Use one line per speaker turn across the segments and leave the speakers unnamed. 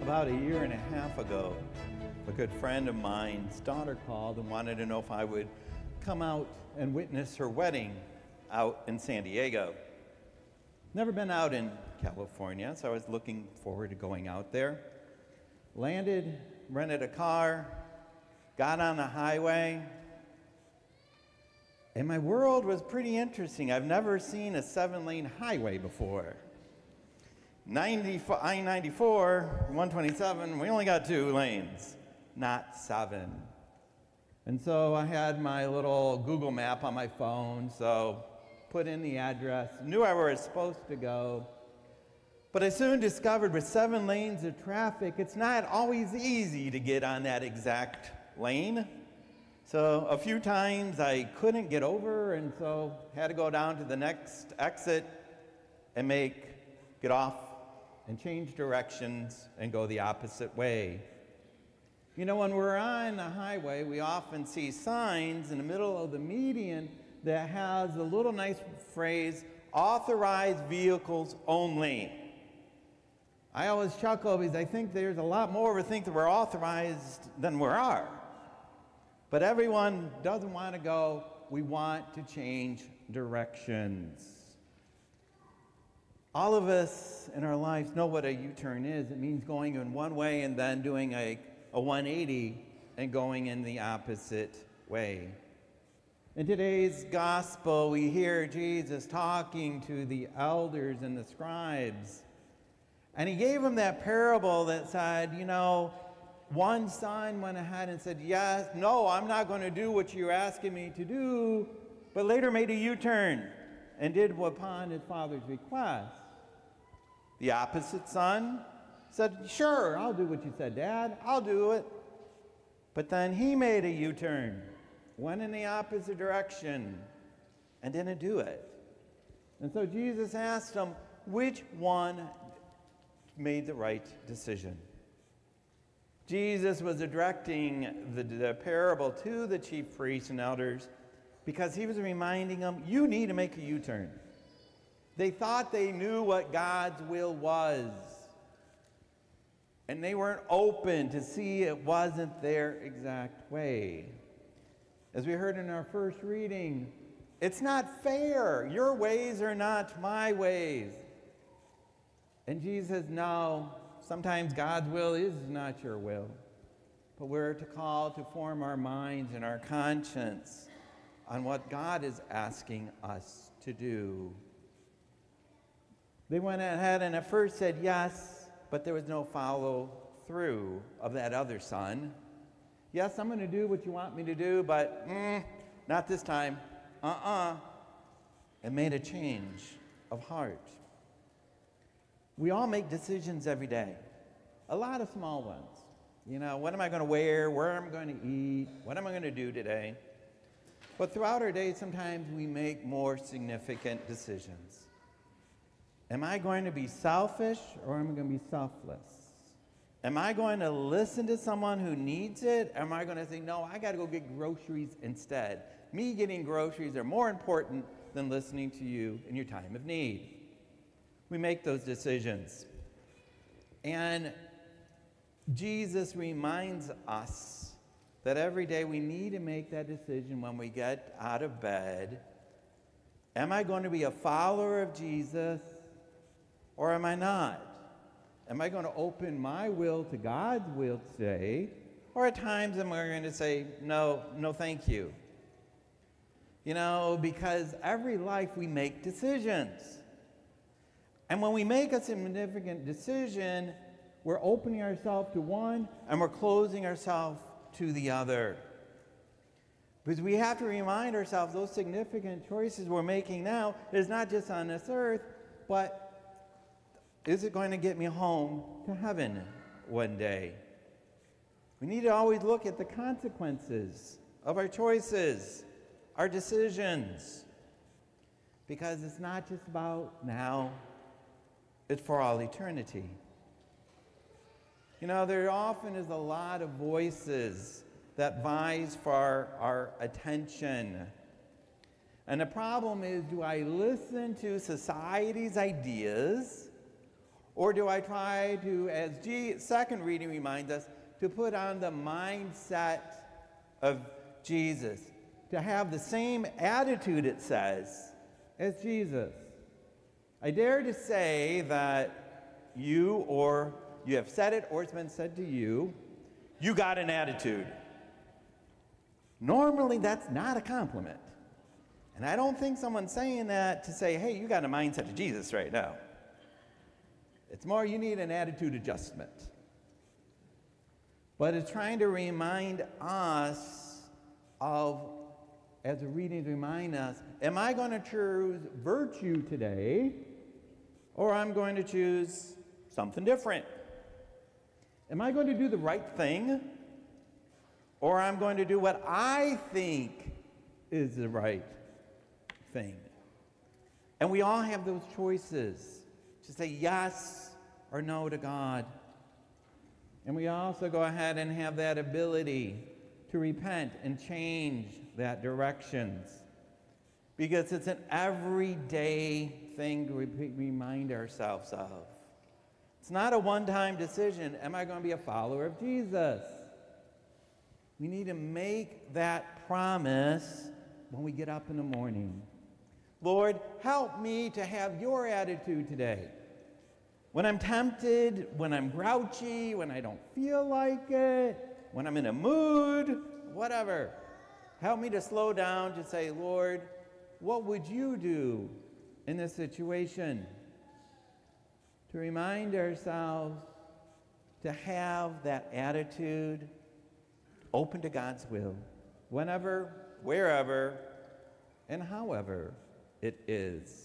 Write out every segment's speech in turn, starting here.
About a year and a half ago, a good friend of mine's daughter called and wanted to know if I would come out and witness her wedding out in San Diego. Never been out in California, so I was looking forward to going out there. Landed, rented a car, got on the highway, and my world was pretty interesting. I've never seen a 7-lane highway before. I-94, 127, we only got 2 lanes, not 7. And so I had my little Google map on my phone, so put in the address, knew where I was supposed to go. But I soon discovered with 7 lanes of traffic, it's not always easy to get on that exact lane. So a few times I couldn't get over, and so had to go down to the next exit and get off and change directions and go the opposite way. You know, when we're on the highway, we often see signs in the middle of the median that has a little nice phrase, authorized vehicles only. I always chuckle because I think there's a lot more of us think that we're authorized than we are. But everyone doesn't want to go. We want to change directions. All of us in our lives know what a U-turn is. It means going in one way and then doing a 180 and going in the opposite way. In today's gospel, we hear Jesus talking to the elders and the scribes. And he gave them that parable that said, you know, one son went ahead and said, yes, no, I'm not going to do what you're asking me to do, but later made a U-turn and did upon his father's request. The opposite son said, sure, I'll do what you said, Dad, I'll do it. But then he made a U-turn, went in the opposite direction, and didn't do it. And so Jesus asked him, which one made the right decision? Jesus was directing the parable to the chief priests and elders because he was reminding them, you need to make a U-turn. They thought they knew what God's will was, and they weren't open to see it wasn't their exact way. As we heard in our first reading, it's not fair. Your ways are not my ways. And Jesus says, no, sometimes God's will is not your will, but we're to call to form our minds and our conscience on what God is asking us to do. They went ahead and at first said yes, but there was no follow through of that other son. Yes, I'm going to do what you want me to do, but not this time. And made a change of heart. We all make decisions every day, a lot of small ones. You know, what am I going to wear? Where am I going to eat? What am I going to do today? But throughout our day, sometimes we make more significant decisions. Am I going to be selfish or am I going to be selfless? Am I going to listen to someone who needs it? Or am I going to say, no, I got to go get groceries instead? Me getting groceries are more important than listening to you in your time of need. We make those decisions. And Jesus reminds us that every day we need to make that decision when we get out of bed. Am I going to be a follower of Jesus or am I not? Am I going to open my will to God's will today? Or at times am I going to say, no, thank you? You know, because every life we make decisions. And when we make a significant decision, we're opening ourselves to one and we're closing ourselves to the other. Because we have to remind ourselves those significant choices we're making now is not just on this earth, but is it going to get me home to heaven one day? We need to always look at the consequences of our choices, our decisions, because it's not just about now, it's for all eternity. You know, there often is a lot of voices that vies for our attention. And the problem is, do I listen to society's ideas Or do I try to, as second reading reminds us, to put on the mindset of Jesus, to have the same attitude, it says, as Jesus? I dare to say that you have said it, or it's been said to you, you got an attitude. Normally, that's not a compliment. And I don't think someone's saying that to say, hey, you got a mindset of Jesus right now. It's more, you need an attitude adjustment. But it's trying to remind us of, as the readings remind us, am I going to choose virtue today, or I'm going to choose something different? Am I going to do the right thing, or I'm going to do what I think is the right thing? And we all have those choices to say yes or no to God. And we also go ahead and have that ability to repent and change that directions, because it's an everyday thing to remind ourselves of. It's not a one-time decision. Am I going to be a follower of Jesus? We need to make that promise when we get up in the morning. Lord, help me to have your attitude today. When I'm tempted, when I'm grouchy, when I don't feel like it, when I'm in a mood, whatever, help me to slow down to say, Lord, what would you do in this situation? To remind ourselves to have that attitude open to God's will, whenever, wherever, and however it is.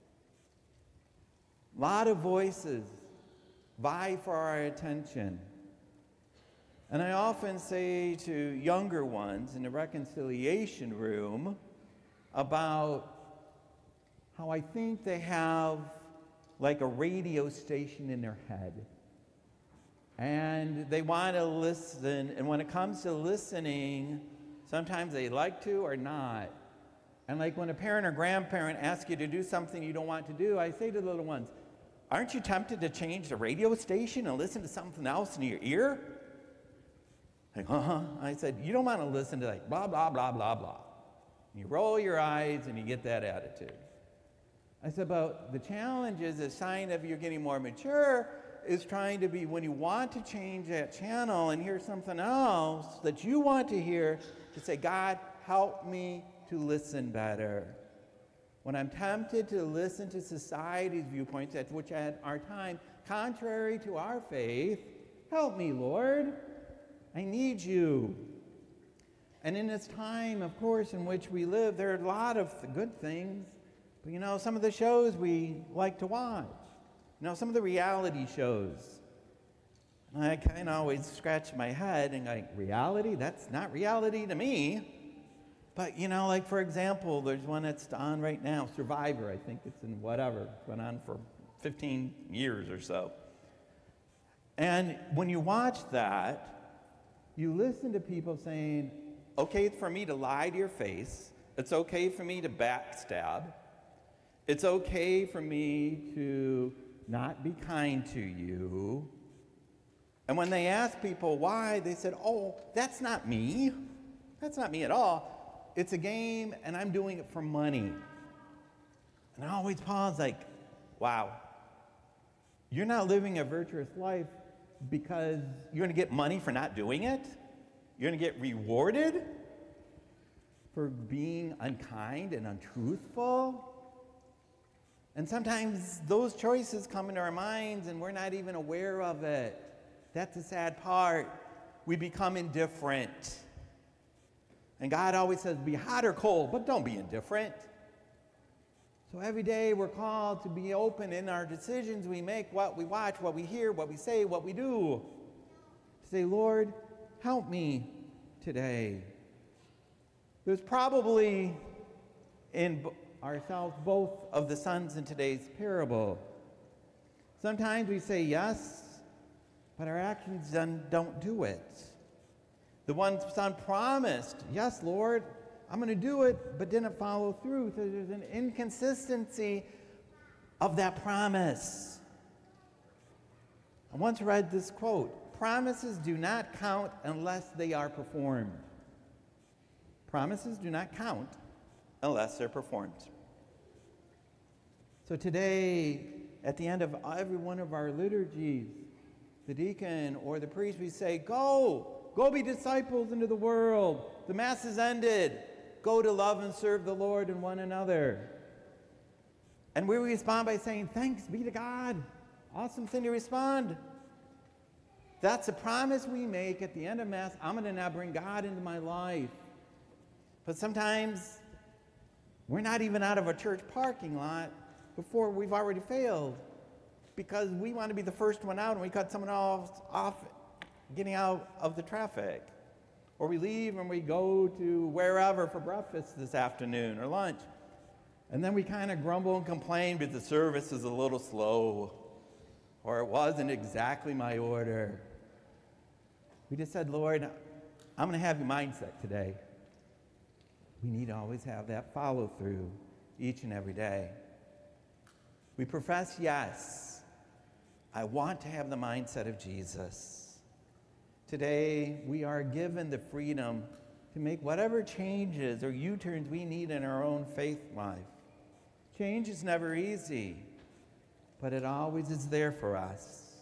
A lot of voices vie for our attention. And I often say to younger ones in the reconciliation room about how I think they have like a radio station in their head. And they want to listen, and when it comes to listening, sometimes they like to or not. And like when a parent or grandparent asks you to do something you don't want to do, I say to the little ones, aren't you tempted to change the radio station and listen to something else in your ear? Like, I said, you don't want to listen to like blah, blah, blah, blah, blah. You roll your eyes and you get that attitude. I said, but the challenge is a sign of you're getting more mature is trying to be, when you want to change that channel and hear something else that you want to hear, to say, God, help me to listen better. When I'm tempted to listen to society's viewpoints, which at our time, contrary to our faith, help me, Lord. I need you. And in this time, of course, in which we live, there are a lot of good things. But, you know, some of the shows we like to watch, you know, some of the reality shows, I kind of always scratch my head and like, reality? That's not reality to me. But, you know, like, for example, there's one that's on right now, Survivor. I think it's in whatever. It's been on for 15 years or so. And when you watch that, you listen to people saying, okay, it's for me to lie to your face. It's okay for me to backstab. It's okay for me to not be kind to you. And when they ask people why, they said, oh, that's not me. That's not me at all. It's a game, and I'm doing it for money. And I always pause like, wow, you're not living a virtuous life because you're going to get money for not doing it? You're going to get rewarded for being unkind and untruthful? And sometimes those choices come into our minds, and we're not even aware of it. That's the sad part. We become indifferent. And God always says, be hot or cold, but don't be indifferent. So every day we're called to be open in our decisions we make, what we watch, what we hear, what we say, what we do. To say, Lord, help me today. There's probably in ourselves both of the sons in today's parable. Sometimes we say yes, but our actions don't do it. The one son promised, yes, Lord, I'm going to do it, but didn't follow through. So there's an inconsistency of that promise. I once read this quote: promises do not count unless they are performed. Promises do not count unless they're performed. So today, at the end of every one of our liturgies, the deacon or the priest, we say, go be disciples into the world. The Mass is ended. Go to love and serve the Lord and one another. And we respond by saying, thanks be to God. Awesome thing to respond. That's a promise we make at the end of Mass. I'm going to now bring God into my life. But sometimes we're not even out of a church parking lot before we've already failed, because we want to be the first one out and we cut someone off getting out of the traffic. Or we leave and we go to wherever for breakfast this afternoon or lunch. And then we kind of grumble and complain because the service is a little slow, or it wasn't exactly my order. We just said, Lord, I'm going to have your mindset today. We need to always have that follow through each and every day. We profess, yes, I want to have the mindset of Jesus. Today, we are given the freedom to make whatever changes or U-turns we need in our own faith life. Change is never easy, but it always is there for us.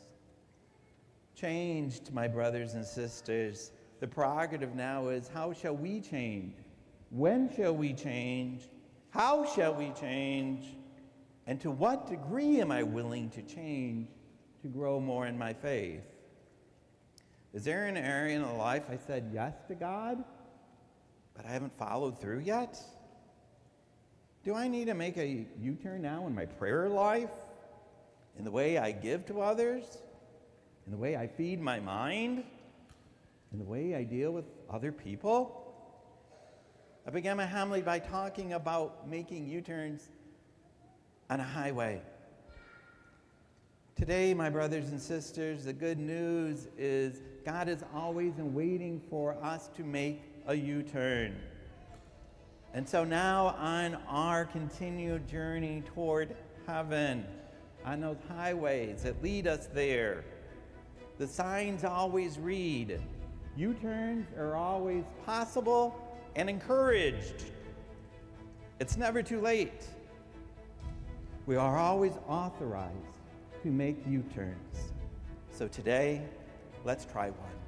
Changed, my brothers and sisters. The prerogative now is, how shall we change? When shall we change? How shall we change? And to what degree am I willing to change to grow more in my faith? Is there an area in my life I said yes to God, but I haven't followed through yet? Do I need to make a U-turn now in my prayer life, in the way I give to others, in the way I feed my mind, in the way I deal with other people? I began my homily by talking about making U-turns on a highway. Today, my brothers and sisters, the good news is God is always waiting for us to make a U-turn. And so now on our continued journey toward heaven, on those highways that lead us there, the signs always read, U-turns are always possible and encouraged. It's never too late. We are always authorized to make U-turns. So today, let's try one.